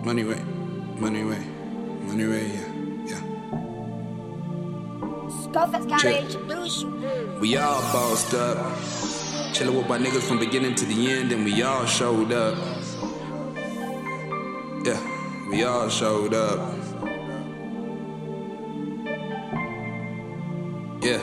Money way, money way, money way, yeah. Scarface gotta introduce you. We all bossed up, chillin' with my niggas from beginning to the end, and we all showed up. Yeah, we all showed up. Yeah,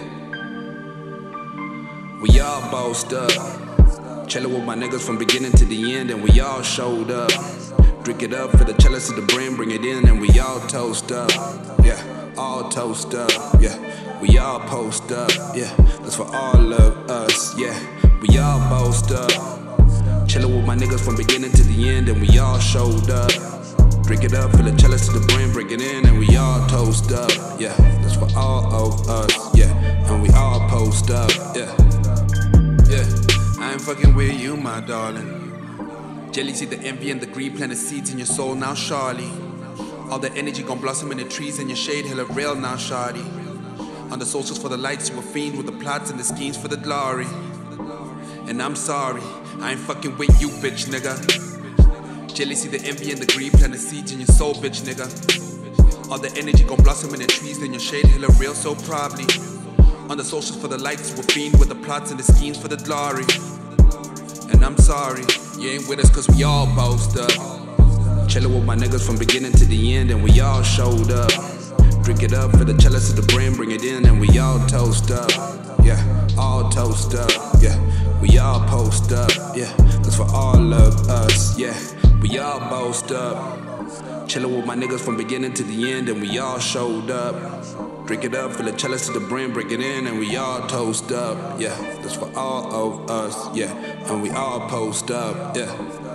we all bossed up, chillin' with my niggas from beginning to the end, and we all showed up. Drink it up for the chalice of the brain, bring it in, and we all toast up. Yeah, all toast up. Yeah, we all post up. Yeah, that's for all of us. Yeah, we all boast up. Chillin' with my niggas from beginning to the end, and we all showed up. Drink it up for the chalice of the brain, bring it in, and we all toast up. Yeah, that's for all of us. Yeah, and we all post up. Yeah, yeah, I ain't fucking with you, my darling. Jealousy, the envy, and the greed plant the seeds in your soul now, Charlie. All the energy gon' blossom in the trees in your shade, hella real now, Shawty. On the socials for the lights, you a fiend with the plots and the schemes for the glory. And I'm sorry, I ain't fucking with you, bitch, nigga. Jealousy, the envy, and the greed plant the seeds in your soul, bitch, nigga. All the energy gon' blossom in the trees in your shade, hella real, so probably. On the socials for the lights, you a fiend with the plots and the schemes for the glory. And I'm sorry, you ain't with us cause we all boast up. Chillin' with my niggas from beginning to the end, and we all showed up. Drink it up for the chalice of the brain, bring it in, and we all toast up. Yeah, all toast up. Yeah, we all post up. Yeah, that's for all of us. Yeah, we all boast up. Chillin' with my niggas from beginning to the end, and we all showed up. Drink it up for the chalice of the brain, break it in, and we all toast up. Yeah, that's for all of us. Yeah, and we all post up. Yeah.